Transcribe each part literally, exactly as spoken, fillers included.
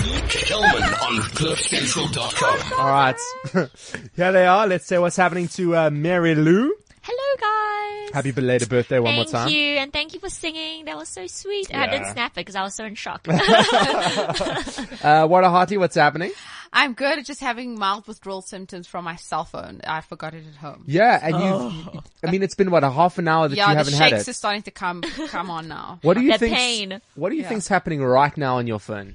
Kelman on cliff central dot com. All right. Here they are. Let's say what's happening to uh, Mary Lou. Hello, guys. Happy belated birthday one thank more time. Thank you, and thank you for singing. That was so sweet. Yeah. I didn't snap it because I was so in shock. uh, what a hearty, what's happening? I'm good. Just having mild withdrawal symptoms from my cell phone. I forgot it at home. Yeah, and Oh. you I mean, it's been, what, a half an hour that yeah, you haven't the had shakes it? are starting to come come on now. What do you The think? pain. What do you Yeah. think's happening right now on your phone?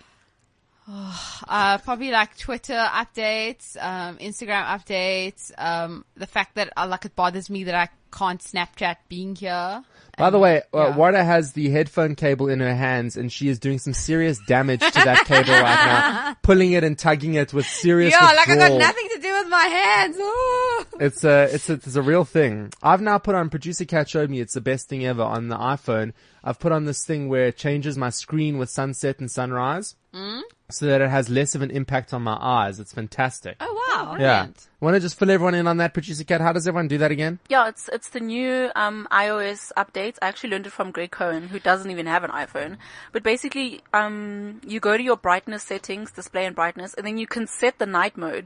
Uh, probably like Twitter updates, um, Instagram updates, um, the fact that uh, like it bothers me that I can't Snapchat being here. By the way, uh, yeah. Wada has the headphone cable in her hands, and she is doing some serious damage to that cable right now, pulling it and tugging it with serious Yeah, like I got withdrawal. nothing to do with my hands. Ooh. It's a, it's a, it's a real thing. I've now put on, Producer Cat showed me it's the best thing ever on the iPhone. I've put on this thing where it changes my screen with sunset and sunrise. Mm? So that it has less of an impact on my eyes. It's fantastic. Oh wow. yeah. Brilliant. Want to just fill everyone in on that, Producer Cat? How does everyone do that again? Yeah, it's it's the new um iOS updates. I actually learned it from Greg Cohen, who doesn't even have an iPhone. But basically, um you go to your brightness settings, display and brightness, and then you can set the night mode.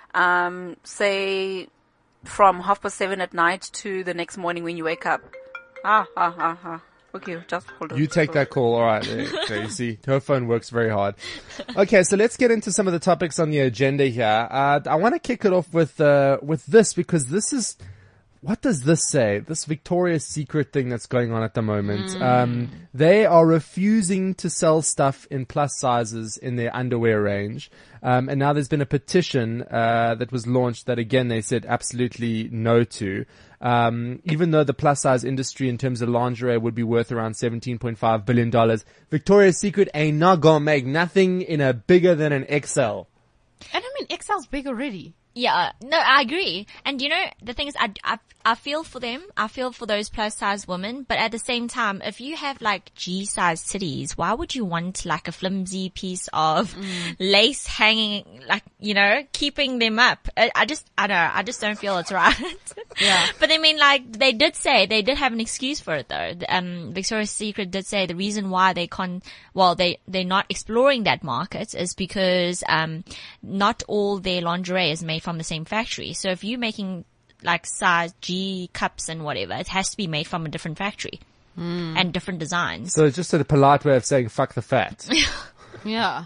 Um, say from half past seven at night to the next morning when you wake up. Ah, ah, ah, ah. Okay, just hold on. You take that call. All right. There, there you see, her phone works very hard. Okay, so let's get into some of the topics on the agenda here. Uh, I want to kick it off with, uh, with this because this is, what does this say? This Victoria's Secret thing that's going on at the moment. Mm. Um, they are refusing to sell stuff in plus sizes in their underwear range. Um, and now there's been a petition, uh, that was launched that again they said absolutely no to. Um, even though the plus size industry in terms of lingerie would be worth around seventeen point five billion dollars, Victoria's Secret ain't not gonna make nothing in a bigger than an X L. And I mean, X L's big already. Yeah, no, I agree. And you know, the thing is, I, I, I feel for them. I feel for those plus size women. But at the same time, if you have like G size titties, why would you want like a flimsy piece of mm. lace hanging, like, you know, keeping them up? I, I just, I don't know, I just don't feel it's right. Yeah. But I mean, like, they did say, they did have an excuse for it though. Um, Victoria's Secret did say the reason why they can't, well, they, they're not exploring that market is because, um, not all their lingerie is made from the same factory. So if you're making like size G cups and whatever, it has to be made from a different factory mm. and different designs. So it's just a polite way of saying fuck the fat. Yeah.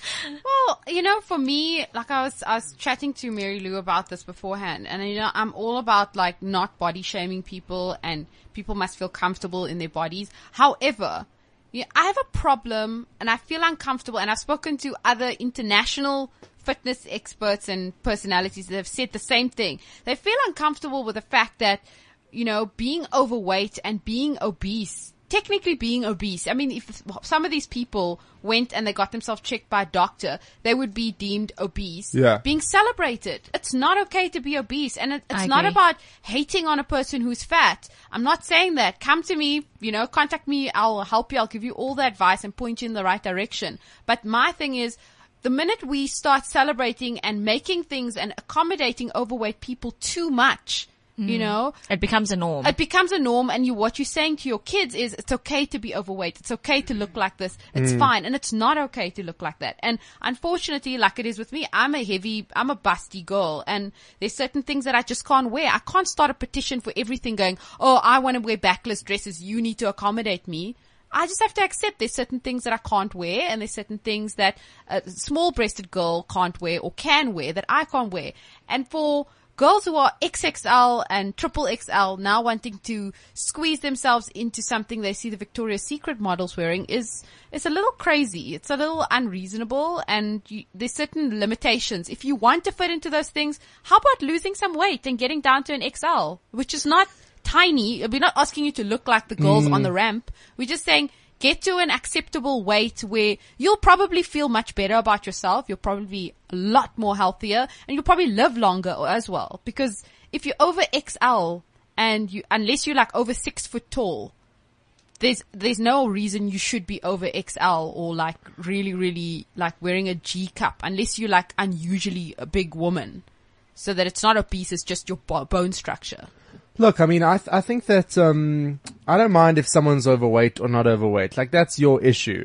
Well, you know, for me, like I was, I was chatting to Mary Lou about this beforehand, and you know, I'm all about like not body shaming people, and people must feel comfortable in their bodies. However, yeah, I have a problem, and I feel uncomfortable, and I've spoken to other international fitness experts and personalities that have said the same thing. They feel uncomfortable with the fact that, you know, being overweight and being obese, technically being obese, I mean, if some of these people went and they got themselves checked by a doctor, they would be deemed obese, yeah. being celebrated. It's not okay to be obese, and it, it's I not agree. about hating on a person who's fat. I'm not saying that. Come to me, you know, contact me, I'll help you, I'll give you all the advice and point you in the right direction. But my thing is, the minute we start celebrating and making things and accommodating overweight people too much, mm. you know, it becomes a norm. It becomes a norm, and you, what you're saying to your kids is it's okay to be overweight. It's okay to look like this. It's mm. fine. And it's not okay to look like that. And unfortunately, like it is with me, I'm a heavy, I'm a busty girl, and there's certain things that I just can't wear. I can't start a petition for everything going, oh, I want to wear backless dresses. You need to accommodate me. I just have to accept there's certain things that I can't wear, and there's certain things that a small-breasted girl can't wear or can wear that I can't wear. And for girls who are X X L and triple X L now wanting to squeeze themselves into something they see the Victoria's Secret models wearing is, it's a little crazy. It's a little unreasonable, and you, there's certain limitations. If you want to fit into those things, how about losing some weight and getting down to an X L, which is not tiny. We're not asking you to look like the girls mm. on the ramp. We're just saying get to an acceptable weight where you'll probably feel much better about yourself. You'll probably be a lot more healthier, and you'll probably live longer as well. Because if you're over X L and you, unless you're like over six foot tall, there's, there's no reason you should be over X L or like really, really like wearing a G cup unless you're like unusually a big woman, so that it's not obese, it's just your bone structure. Look, I mean, I th- I think that um I don't mind if someone's overweight or not overweight. Like, that's your issue.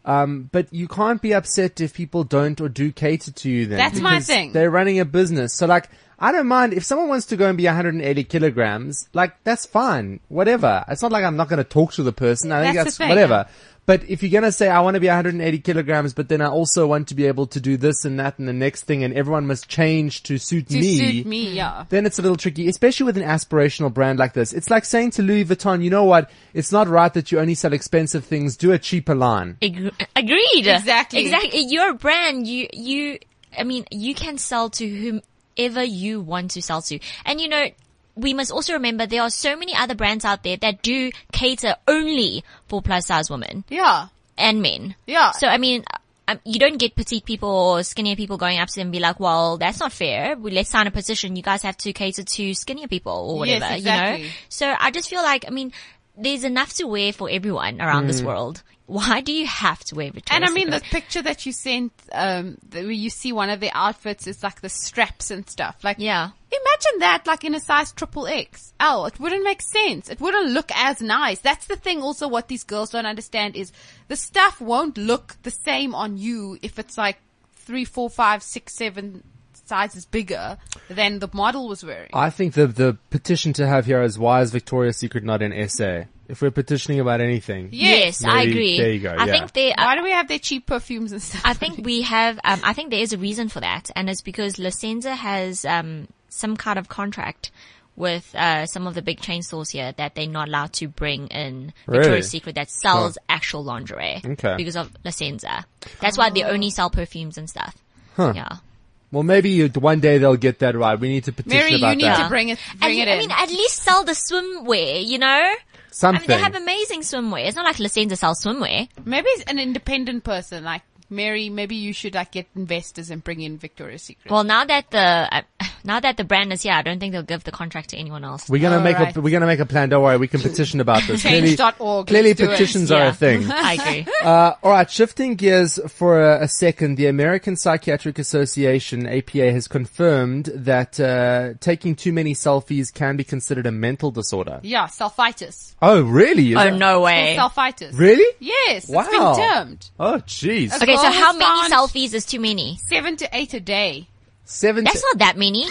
Um, but you can't be upset if people don't or do cater to you then. That's my because thing. They're running a business. So like, I don't mind if someone wants to go and be one hundred eighty kilograms, like that's fine. Whatever. It's not like I'm not going to talk to the person. I think That's that's the thing, whatever. But if you're going to say, I want to be one hundred eighty kilograms, but then I also want to be able to do this and that and the next thing and everyone must change to suit To me. suit me, yeah. Then it's a little tricky, especially with an aspirational brand like this. It's like saying to Louis Vuitton, you know what? It's not right that you only sell expensive things. Do a cheaper line. Ag- agreed. Exactly. Exactly. You're a brand. You, you, I mean, you can sell to whomever you want to sell to. And you know, we must also remember there are so many other brands out there that do cater only for plus size women Yeah. and men. Yeah. So, I mean, um, you don't get petite people or skinnier people going up to them and be like, well, that's not fair. We, let's sign a petition. You guys have to cater to skinnier people or Yes, whatever, exactly. you know? So I just feel like, I mean, there's enough to wear for everyone around this world. Why do you have to wear Victoria's And I mean, the Secret? picture that you sent, um, the, where you see one of the outfits is like the straps and stuff. Like, Yeah. imagine that like in a size triple X L. It wouldn't make sense. It wouldn't look as nice. That's the thing also what these girls don't understand is the stuff won't look the same on you if it's like three, four, five, six, seven sizes bigger than the model was wearing. I think the the petition to have here is, why is Victoria's Secret not in S A? If we're petitioning about anything. Yes, I Maybe- agree. there you go, I yeah. think they, Why do we have their cheap perfumes and stuff? I think we have, um, I think there is a reason for that, and it's because La Senza has, um, some kind of contract with, uh, some of the big chain stores here that they're not allowed to bring in Really? Victoria's Secret that sells actual lingerie. Okay. Because of La Senza. That's why they only sell perfumes and stuff. Huh. Yeah. Well, maybe you, one day they'll get that right. We need to petition Mary, about you need that. to bring it, And bring you- it I in. mean, at least sell the swimwear, you know? Something. I mean, they have amazing swimwear. It's not like La Senza sells swimwear. Maybe it's an independent person, like Mary, maybe you should like get investors and bring in Victoria's Secret. Well, now that the, uh, now that the brand is here, I don't think they'll give the contract to anyone else. We're gonna All make right. a we're gonna make a plan. Don't worry, we can petition about this. Clearly, Change dot org, clearly let's do it. petitions are Yeah. a thing. I agree. Uh, all right, shifting gears for a, a second. The American Psychiatric Association (A P A) has confirmed that uh, taking too many selfies can be considered a mental disorder. Yeah, selfitis. Oh, really? Is Oh, that- no Or way. selfitis. Really? Yes, Wow. it's been termed. Oh, jeez. Okay. Okay, so Girl how was many found- selfies is too many? Seven to eight a day. Seven. That's not that many.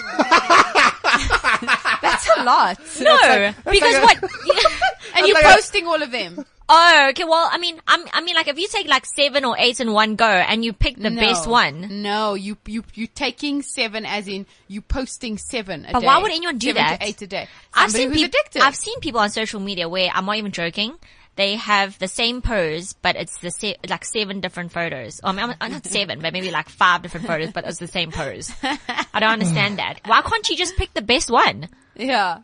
That's a lot. No, because what? And you're like a- posting all of them. Oh, okay. Well, I mean, I'm, I mean, like if you take like seven or eight in one go and you pick the No. best one, No, you you you taking seven as in you posting seven a But day. why would anyone do seven that? to eight a day. I've Somebody seen who's people. addicted. I've seen people on social media where I'm not even joking. They have the same pose, but it's the se- like seven different photos. I mean, I'm- not seven, but maybe like five different photos, but it's the same pose. I don't understand that. Why can't you just pick the best one? Yeah.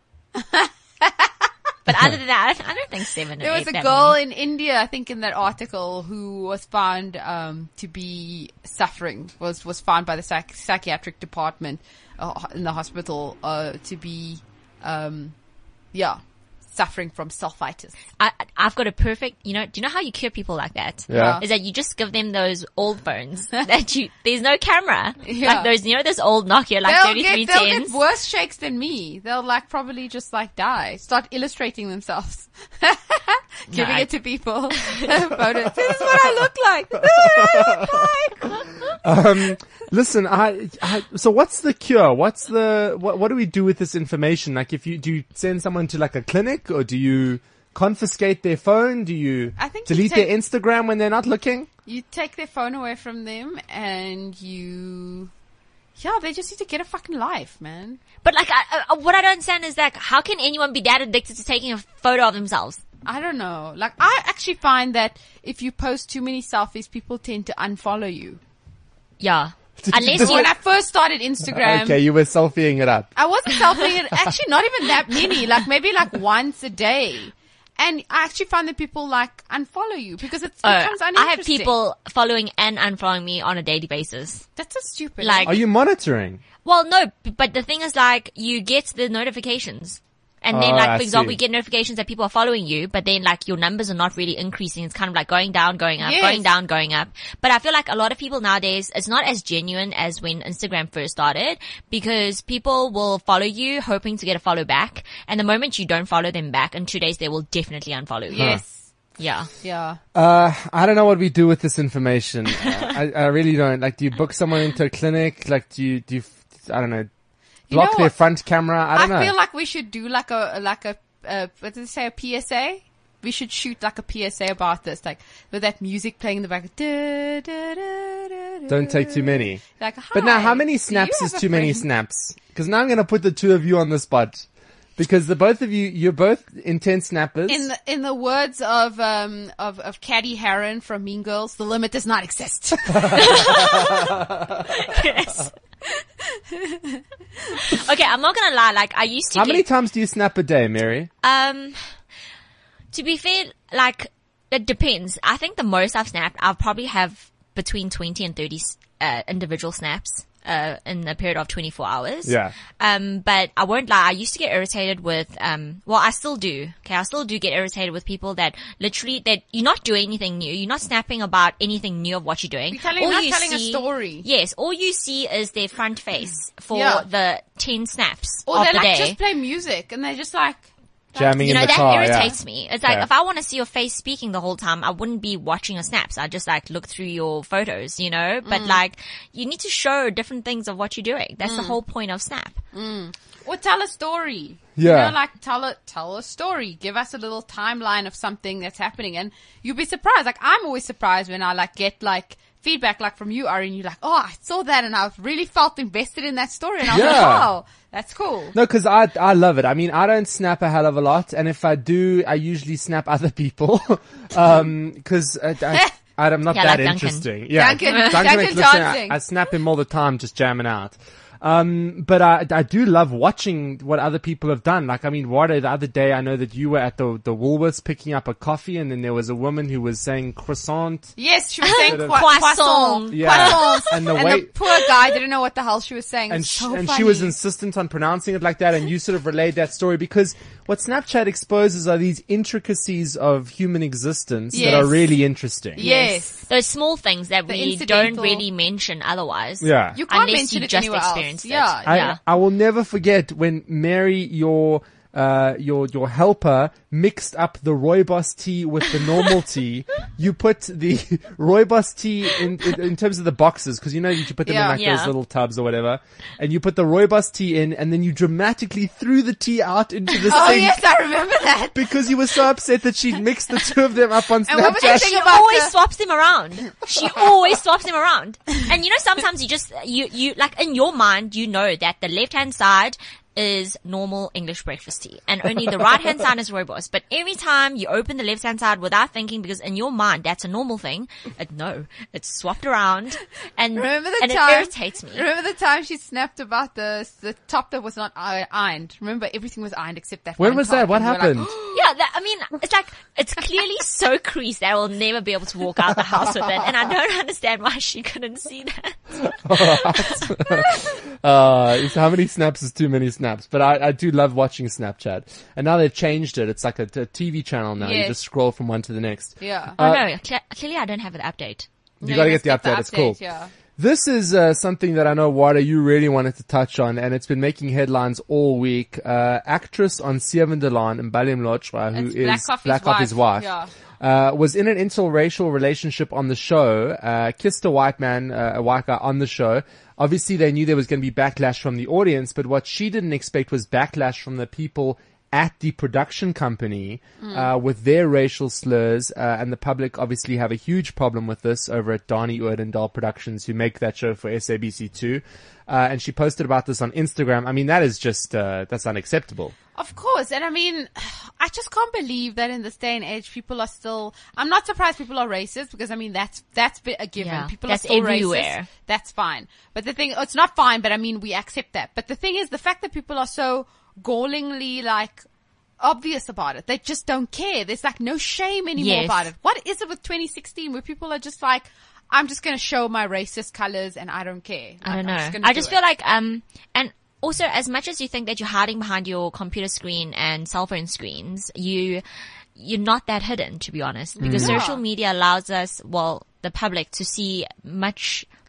But other than that, I don't think seven. There or was eight a that girl many. in India, I think, in that article, who was found um, to be suffering. Was was found by the psych- psychiatric department uh, in the hospital uh, to be, um, yeah, suffering from selfitis. I, I've got a perfect, you know, do you know how you cure people like that? Yeah. Is that you just give them those old phones that you, there's no camera. Yeah. Like those, you know, those old Nokia, like They'll thirty-three get, they'll get tens. worse shakes than me. They'll like probably just like die, start illustrating themselves, giving No. it to people. Photos. This is what I look like. This is what I look like. Um, listen, I, I, so what's the cure? What's the, what, what do we do with this information? Like if you, do you send someone to like a clinic or do you confiscate their phone? Do you I think you delete take- their Instagram when they're not looking? You take their phone away from them and you, yeah, they just need to get a fucking life, man. But like, I, I, what I don't understand is like, how can anyone be that addicted to taking a photo of themselves? I don't know. Like, I actually find that if you post too many selfies, people tend to unfollow you. Yeah. Unless you, When I first started Instagram, Okay, you were selfieing it up. I wasn't selfieing it. Actually, not even that many. Like maybe like once a day. And I actually find that people like unfollow you because it oh, becomes I uninteresting. have people following and unfollowing me on a daily basis. That's so stupid. Like- Are you monitoring? Well, no, b- but the thing is like, you get the notifications. And then Oh, like, I for example, see. you get notifications that people are following you, but then like your numbers are not really increasing. It's kind of like going down, going up, Yes. going down, going up. But I feel like a lot of people nowadays, it's not as genuine as when Instagram first started because people will follow you hoping to get a follow back. And the moment you don't follow them back, in two days they will definitely unfollow you. yes, Yeah. Yeah. Uh, I don't know what we do with this information. uh, I, I really don't. Like, do you book someone into a clinic? Like, do you, do you, I don't know, block know their what? front camera? I I, don't know. feel like we should do like a, like a, uh, what did they say, a P S A? We should shoot like a P S A about this, like with that music playing in the back. Da, da, da, da, da, Don't take too many. Like, hi, But now, how many do snaps you is have a too many friend? snaps? Because now I'm going to put the two of you on the spot. Because the both of you, you're both intense snappers. In the, in the words of, um, of, of Caddy Heron from Mean Girls, the limit does not exist. Yes. Okay, I'm not gonna lie. Like I used to. How get, many times do you snap a day, Mary? Um, to be fair, like it depends. I think the most I've snapped, I'll probably have between twenty and thirty uh, individual snaps. Uh, in a period of twenty-four hours. Yeah. Um, but I won't lie, I used to get irritated with, um, well, I still do. Okay, I still do get irritated with people that literally, that you're not doing anything new. You're not snapping about anything new of what you're doing. You're telling, All not you telling see- a story. Yes, all you see is their front face for Yeah. the ten snaps Or of they the like day. just play music and they're just like, Jamming You in know, the that car, irritates yeah. me. It's like, Yeah. if I want to see your face speaking the whole time, I wouldn't be watching your snaps. I just like look through your photos, you know? But like, you need to show different things of what you're doing. That's the whole point of Snap. or tell a story. Yeah. You know, like tell a, tell a story. Give us a little timeline of something that's happening and you'll be surprised. Like I'm always surprised when I like get like feedback like from you, Ari, and you're like, oh, I saw that and I really felt invested in that story and I was like, Yeah. wow, that's cool. No, cause I, I love it. I mean, I don't snap a hell of a lot. And if I do, I usually snap other people. um, cause I, I, I'm not Yeah, that like Duncan. interesting. Yeah. Duncan- Duncan McLifton, I, dancing. I snap him all the time, just jamming out. Um, but I, I do love watching what other people have done. Like, I mean, what the other day, I know that you were at the, the Woolworths picking up a coffee and then there was a woman who was saying croissant. Yes, she was saying Sort of- qua- Croissant. croissant. Yeah. Croissant. And the and way- the poor guy didn't know what the hell she was saying. And, It's sh- so and funny. she was insistent on pronouncing it like that, and you sort of relayed that story because what Snapchat exposes are these intricacies of human existence that are Yes. really interesting. Yes. Those small things that The we don't incidental- really mention otherwise. Yeah. You can't Unless mention you it just anywhere else. experienced it. Yeah. I, Yeah. I will never forget when Mary, your uh, your your helper, mixed up the rooibos tea with the normal tea. You put the rooibos tea in, in in terms of the boxes, because you know you should put them in Yeah. like Yeah. those little tubs or whatever, and you put the rooibos tea in, and then you dramatically threw the tea out into the Oh sink. yes, I remember that. Because you were so upset that she'd mixed the two of them up on And what was the Snapchat. thing She about always the- swaps them around. She always swaps them around. And you know, sometimes you just, you, you, like in your mind, you know that the left hand side is normal English breakfast tea and only the right hand side is rooibos. But every time you open the left hand side without thinking, because in your mind that's a normal thing, it, no, it's swapped around and, Remember the and time? it irritates me. Remember the time she snapped about the the top that was not i- ironed? Remember everything was ironed except that. When one was top, that? What and you were happened? Like, Yeah, that, I mean, it's like, it's clearly so creased that I will never be able to walk out the house with it. And I don't understand why she couldn't see that. Uh, so how many snaps is too many snaps? But I, I do love watching Snapchat. And now they've changed it. It's like a, a T V channel now. You Yes. just scroll from one to the next. yeah. Oh Uh, no, cle- clearly I don't have an update. You No, gotta must get the update. It's cool. Yeah. This is uh, something that I know, Wada, you really wanted to touch on, and it's been making headlines all week. Uh, actress on Seven Delan, Mbali Mlochwa, who It's is Black Coffee's Black Coffee's wife, wife, uh, was in an interracial relationship on the show, uh, kissed a white man, uh, a white guy on the show. Obviously, they knew there was going to be backlash from the audience, but what she didn't expect was backlash from the people at the production company uh, with their racial slurs, uh, and the public obviously have a huge problem with this over at Donnie Oudendal Productions, who make that show for S A B C two. Uh, and she posted about this on Instagram. I mean, that is just, uh, that's unacceptable. Of course. And I mean, I just can't believe that in this day and age, people are still, I'm not surprised people are racist because I mean, that's, that's a given. Yeah, people that's are still everywhere. racist. That's fine. But the thing, it's not fine, but I mean, we accept that. But the thing is, the fact that people are so gallingly like, obvious about it. They just don't care. There's like no shame anymore Yes. about it. What is it with twenty sixteen where people are just like, I'm just going to show my racist colors and I don't care. I don't I'm know. gonna I do just it. feel like, um, and also as much as you think that you're hiding behind your computer screen and cell phone screens, you, you're not that hidden, to be honest, because Yeah. social media allows us, well, the public to see much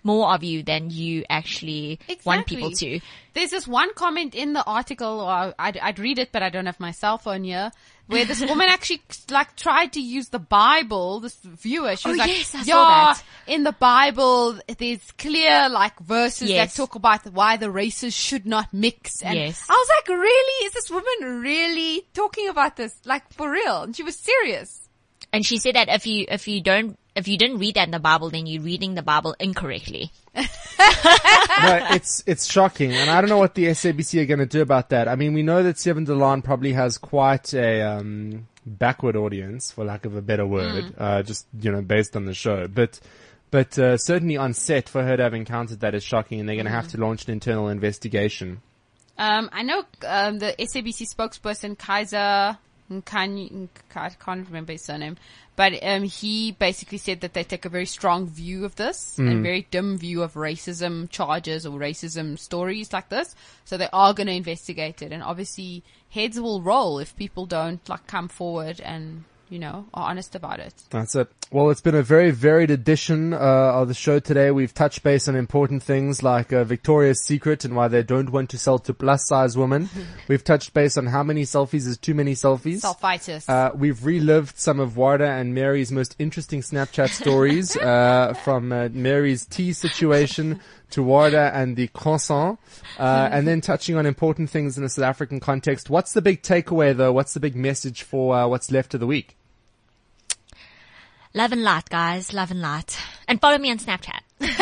more of you than you actually want Exactly. people to. There's this one comment in the article, or I'd, I'd read it, but I don't have my cell phone here, where this woman actually like tried to use the Bible. This viewer, she was Oh, like, yes, I "Yeah, saw that. in the Bible, there's clear like verses Yes. that talk about why the races should not mix." And Yes. I was like, "Really? Is this woman really talking about this? Like for real?" And she was serious. And she said that if you, if you don't, if you didn't read that in the Bible, then you're reading the Bible incorrectly. No, it's it's shocking, and I don't know what the S A B C are going to do about that. I mean, we know that Seven Delan probably has quite a um, backward audience, for lack of a better word, Mm. uh, just you know, based on the show. But but uh, certainly on set, for her to have encountered that is shocking, and they're going to have Mm. to launch an internal investigation. Um, I know um, the S A B C spokesperson Kaiser Nkany, I can't remember his surname, but um, he basically said that they take a very strong view of this and very dim view of racism charges or racism stories like this. So they are going to investigate it, and obviously heads will roll if people don't like come forward and you know are honest about it. That's it. Well, it's been a very varied edition uh, of the show today. We've touched base on important things like uh, Victoria's Secret and why they don't want to sell to plus-size women. We've touched base on how many selfies is too many selfies. Self-fighters. Uh, we've relived some of Warda and Mary's most interesting Snapchat stories, uh, from uh, Mary's tea situation to Warda and the croissant, uh, and then touching on important things in a South African context. What's the big takeaway, though? What's the big message for uh, what's left of the week? Love and light, guys. Love and light. And follow me on Snapchat.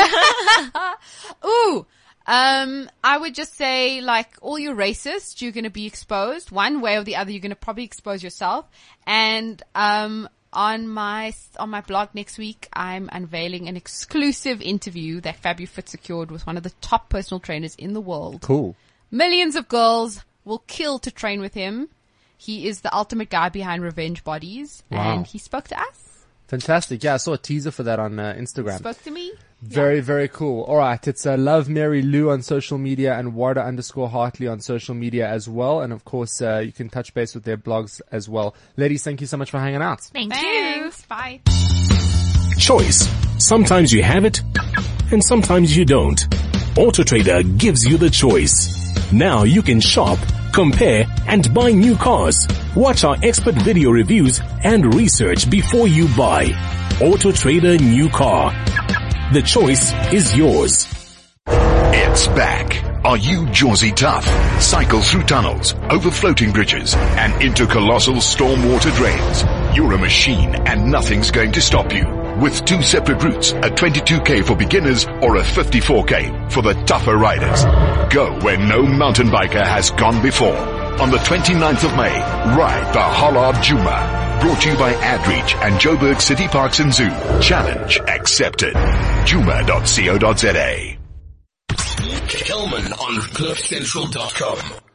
Ooh, um, I would just say, like, all you racists, you're going to be exposed one way or the other. You're going to probably expose yourself. And um, on my on my blog next week, I'm unveiling an exclusive interview that FabuFit secured with one of the top personal trainers in the world. Cool. Millions of girls will kill to train with him. He is the ultimate guy behind Revenge Bodies, Wow. and he spoke to us. Fantastic. Yeah, I saw a teaser for that on uh, Instagram. Spoke to me. Very, very cool. All right. It's uh, Love Mary Lou on social media and Warda underscore Hartley on social media as well. And of course, uh, you can touch base with their blogs as well. Ladies, thank you so much for hanging out. Thank you. Thanks. Bye. Choice. Sometimes you have it, and sometimes you don't. AutoTrader gives you the choice. Now you can shop, compare, and buy new cars. Watch our expert video reviews and research before you buy. AutoTrader New Car. The choice is yours. It's back. Are you Jersey tough? Cycle through tunnels, over floating bridges, and into colossal stormwater drains. You're a machine and nothing's going to stop you. With two separate routes, a twenty-two K for beginners or a fifty-four K for the tougher riders. Go where no mountain biker has gone before. On the twenty-ninth of May, ride the Hollard Juma. Brought to you by AdReach and Joburg City Parks and Zoo. Challenge accepted. Juma dot co dot za. Kelman on cliff central dot com.